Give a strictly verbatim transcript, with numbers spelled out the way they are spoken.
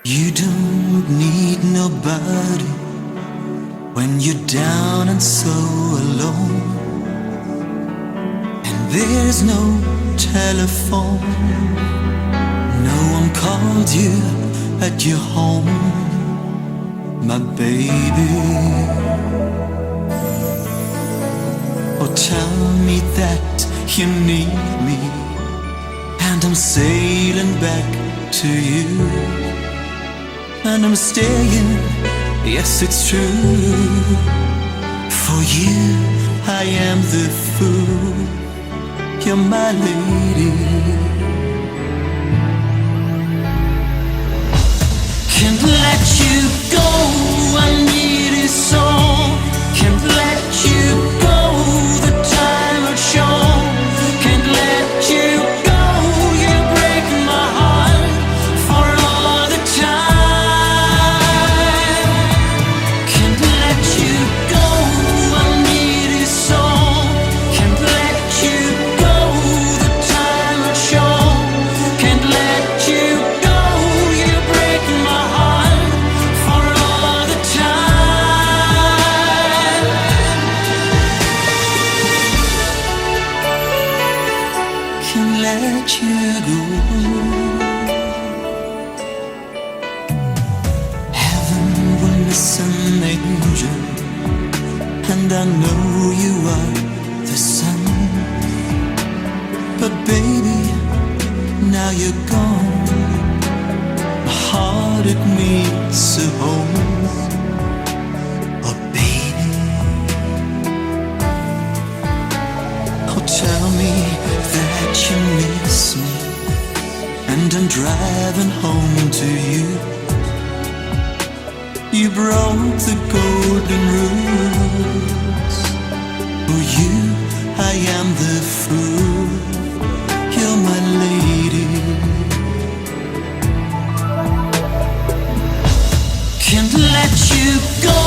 You don't need nobody when you're down and so alone, and there's no telephone. No one called you at your home, my baby. Oh, tell me that you need me, and I'm sailing back to you. And I'm staying, yes it's true. For you I am the fool, you're my lady. Can't let you go, I need it so. Can't let you go, the time would show. Can't let you go, you break my heart for all the time. Can't let you go, I need it so. Can't let you go, the time would show. Can't let you go, you break my heart for all the time. Can't let you go. Heaven will miss an angel, and I know you are the sun. But baby, now you're gone. My heart, it needs a home. Oh baby, oh tell me that you miss me, and I'm driving home to you. You broke the golden rules. For you, I am the fool, you're my lady. Can't let you go,